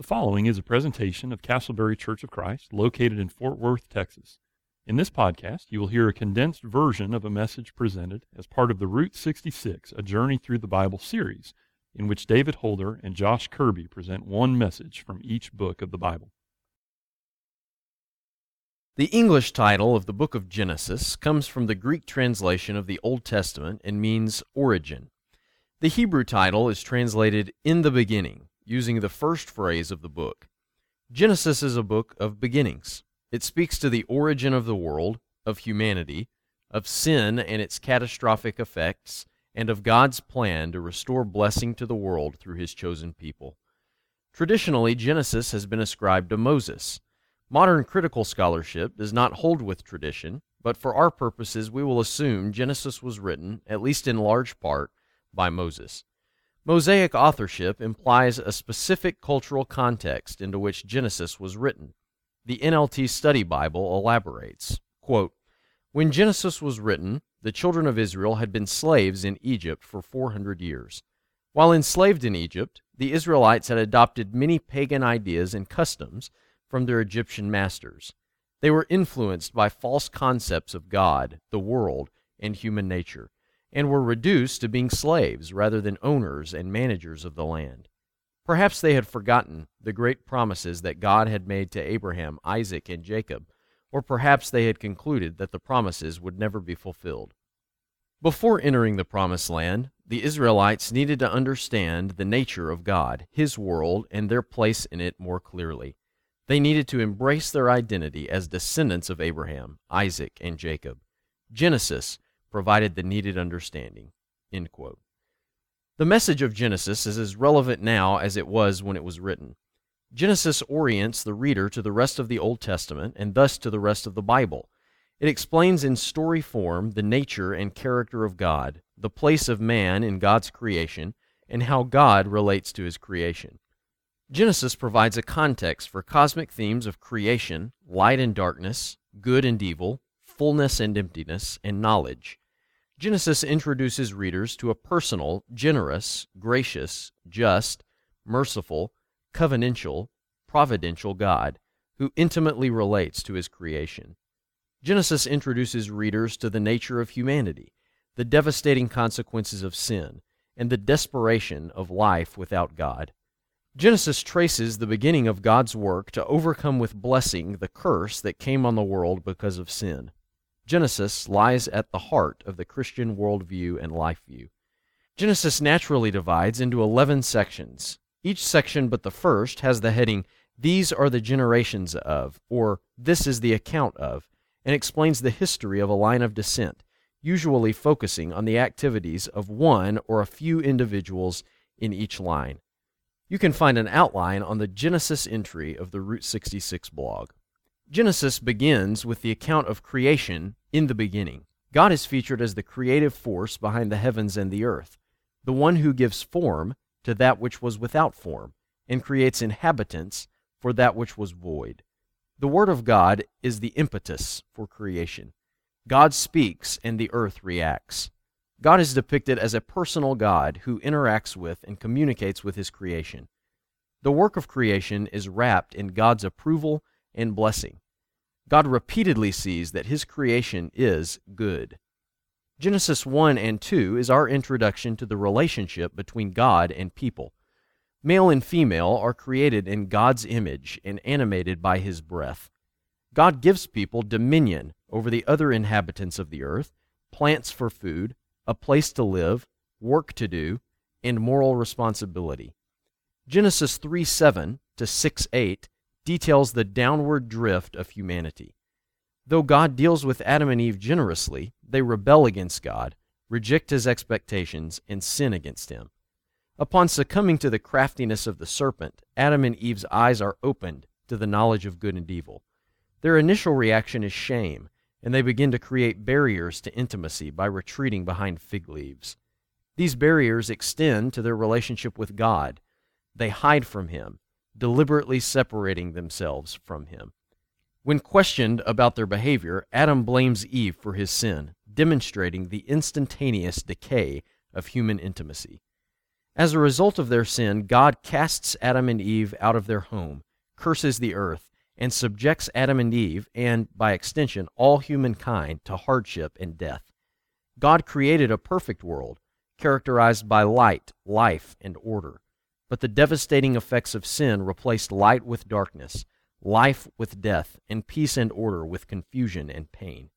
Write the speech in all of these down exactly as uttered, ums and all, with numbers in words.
following is a presentation of Castleberry Church of Christ, located in Fort Worth, Texas. In this podcast, you will hear a condensed version of a message presented as part of the Route sixty-six, A Journey Through the Bible series, in which David Holder and Josh Kirby present one message from each book of the Bible. The English title of the book of Genesis comes from the Greek translation of the Old Testament and means origin. The Hebrew title is translated in the beginning, using the first phrase of the book. Genesis is a book of beginnings. It speaks to the origin of the world, of humanity, of sin and its catastrophic effects, and of God's plan to restore blessing to the world through His chosen people. Traditionally, Genesis has been ascribed to Moses. Modern critical scholarship does not hold with tradition, but for our purposes we will assume Genesis was written, at least in large part, by Moses. Mosaic authorship implies a specific cultural context into which Genesis was written. The N L T Study Bible elaborates, quote, "When Genesis was written, the children of Israel had been slaves in Egypt for four hundred years. While enslaved in Egypt, the Israelites had adopted many pagan ideas and customs from their Egyptian masters. They were influenced by false concepts of God, the world, and human nature, and were reduced to being slaves rather than owners and managers of the land. Perhaps they had forgotten the great promises that God had made to Abraham, Isaac, and Jacob, or perhaps they had concluded that the promises would never be fulfilled. Before entering the Promised Land, the Israelites needed to understand the nature of God, His world, and their place in it more clearly. They needed to embrace their identity as descendants of Abraham, Isaac, and Jacob. Genesis provided the needed understanding." End quote. The message of Genesis is as relevant now as it was when it was written. Genesis orients the reader to the rest of the Old Testament and thus to the rest of the Bible. It explains in story form the nature and character of God, the place of man in God's creation, and how God relates to His creation. Genesis provides a context for cosmic themes of creation, light and darkness, good and evil, fullness and emptiness, and knowledge. Genesis introduces readers to a personal, generous, gracious, just, merciful, covenantal, providential God who intimately relates to His creation. Genesis introduces readers to the nature of humanity, the devastating consequences of sin, and the desperation of life without God. Genesis traces the beginning of God's work to overcome with blessing the curse that came on the world because of sin. Genesis lies at the heart of the Christian worldview and life view. Genesis naturally divides into eleven sections. Each section but the first has the heading, "These are the generations of," or "This is the account of," and explains the history of a line of descent, usually focusing on the activities of one or a few individuals in each line. You can find an outline on the Genesis entry of the Route sixty-six blog. Genesis begins with the account of creation in the beginning. God is featured as the creative force behind the heavens and the earth, the one who gives form to that which was without form, and creates inhabitants for that which was void. The Word of God is the impetus for creation. God speaks and the earth reacts. God is depicted as a personal God who interacts with and communicates with His creation. The work of creation is wrapped in God's approval and blessing. God repeatedly sees that His creation is good. Genesis one and two is our introduction to the relationship between God and people. Male and female are created in God's image and animated by His breath. God gives people dominion over the other inhabitants of the earth, plants for food, a place to live, work to do, and moral responsibility. Genesis three seven to six eight details the downward drift of humanity. Though God deals with Adam and Eve generously, they rebel against God, reject His expectations, and sin against Him. Upon succumbing to the craftiness of the serpent, Adam and Eve's eyes are opened to the knowledge of good and evil. Their initial reaction is shame, and they begin to create barriers to intimacy by retreating behind fig leaves. These barriers extend to their relationship with God. They hide from Him, deliberately separating themselves from Him. When questioned about their behavior, Adam blames Eve for his sin, demonstrating the instantaneous decay of human intimacy. As a result of their sin, God casts Adam and Eve out of their home, curses the earth, and subjects Adam and Eve, and, by extension, all humankind, to hardship and death. God created a perfect world, characterized by light, life, and order. But the devastating effects of sin replaced light with darkness, life with death, and peace and order with confusion and pain.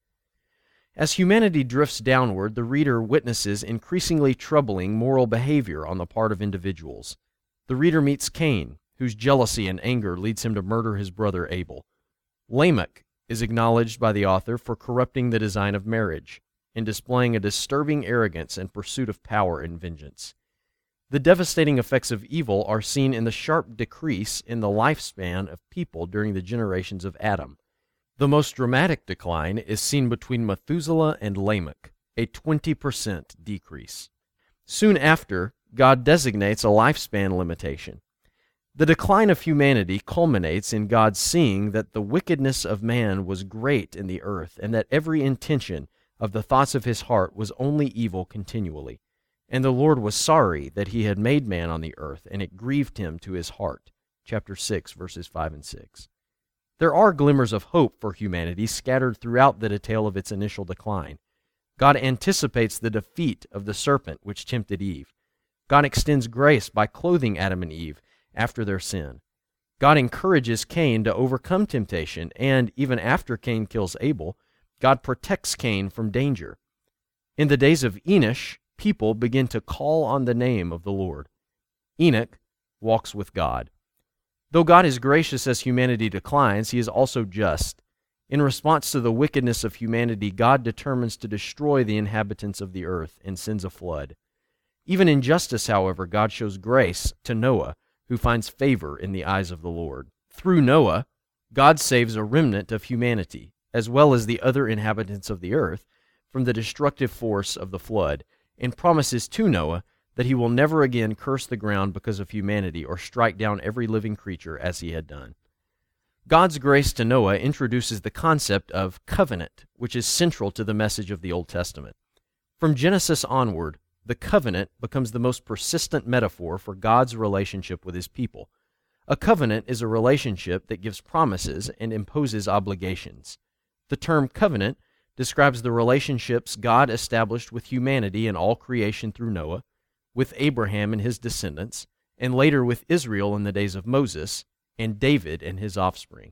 As humanity drifts downward, the reader witnesses increasingly troubling moral behavior on the part of individuals. The reader meets Cain, whose jealousy and anger leads him to murder his brother Abel. Lamech is acknowledged by the author for corrupting the design of marriage and displaying a disturbing arrogance and pursuit of power and vengeance. The devastating effects of evil are seen in the sharp decrease in the lifespan of people during the generations of Adam. The most dramatic decline is seen between Methuselah and Lamech, a twenty percent decrease. Soon after, God designates a lifespan limitation. The decline of humanity culminates in God seeing that the wickedness of man was great in the earth, and that every intention of the thoughts of his heart was only evil continually. And the Lord was sorry that he had made man on the earth, and it grieved him to his heart. Chapter six, verses five and six. There are glimmers of hope for humanity scattered throughout the detail of its initial decline. God anticipates the defeat of the serpent which tempted Eve. God extends grace by clothing Adam and Eve after their sin. God encourages Cain to overcome temptation, and even after Cain kills Abel, God protects Cain from danger. In the days of Enosh, people begin to call on the name of the Lord. Enoch walks with God. Though God is gracious as humanity declines, he is also just. In response to the wickedness of humanity, God determines to destroy the inhabitants of the earth and sends a flood. Even in justice, however, God shows grace to Noah, who finds favor in the eyes of the Lord. Through Noah, God saves a remnant of humanity, as well as the other inhabitants of the earth, from the destructive force of the flood, and promises to Noah that he will never again curse the ground because of humanity or strike down every living creature as he had done. God's grace to Noah introduces the concept of covenant, which is central to the message of the Old Testament. From Genesis onward, the covenant becomes the most persistent metaphor for God's relationship with his people. A covenant is a relationship that gives promises and imposes obligations. The term covenant describes the relationships God established with humanity and all creation through Noah, with Abraham and his descendants, and later with Israel in the days of Moses, and David and his offspring.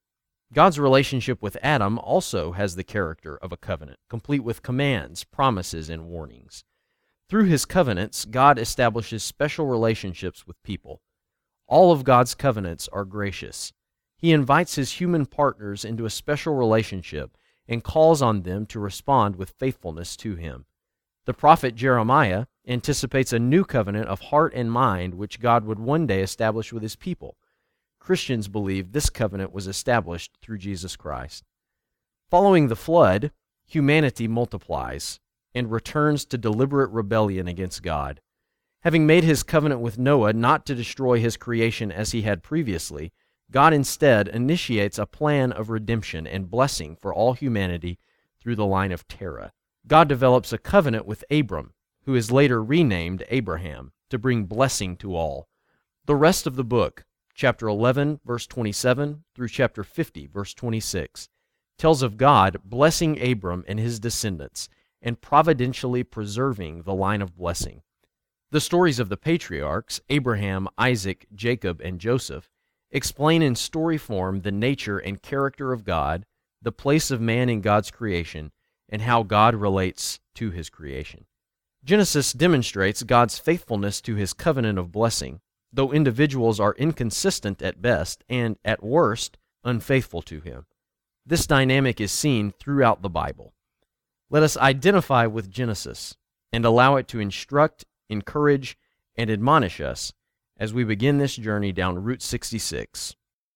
God's relationship with Adam also has the character of a covenant, complete with commands, promises, and warnings. Through his covenants, God establishes special relationships with people. All of God's covenants are gracious. He invites his human partners into a special relationship and calls on them to respond with faithfulness to him. The prophet Jeremiah anticipates a new covenant of heart and mind which God would one day establish with his people. Christians believe this covenant was established through Jesus Christ. Following the flood, humanity multiplies and returns to deliberate rebellion against God. Having made his covenant with Noah not to destroy his creation as he had previously, God instead initiates a plan of redemption and blessing for all humanity through the line of Terah. God develops a covenant with Abram, who is later renamed Abraham, to bring blessing to all. The rest of the book, chapter eleven, verse twenty-seven, through chapter fifty, verse twenty-six, tells of God blessing Abram and his descendants and providentially preserving the line of blessing. The stories of the patriarchs, Abraham, Isaac, Jacob, and Joseph, explain in story form the nature and character of God, the place of man in God's creation, and how God relates to his creation. Genesis demonstrates God's faithfulness to his covenant of blessing, though individuals are inconsistent at best and, at worst, unfaithful to him. This dynamic is seen throughout the Bible. Let us identify with Genesis and allow it to instruct, encourage, and admonish us as we begin this journey down Route sixty-six.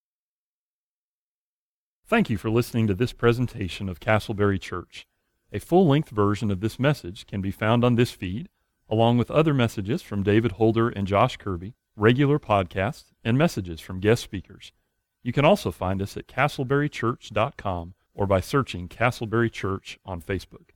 Thank you for listening to this presentation of Castleberry Church. A full-length version of this message can be found on this feed, along with other messages from David Holder and Josh Kirby, regular podcasts, and messages from guest speakers. You can also find us at castleberry church dot com or by searching Castleberry Church on Facebook.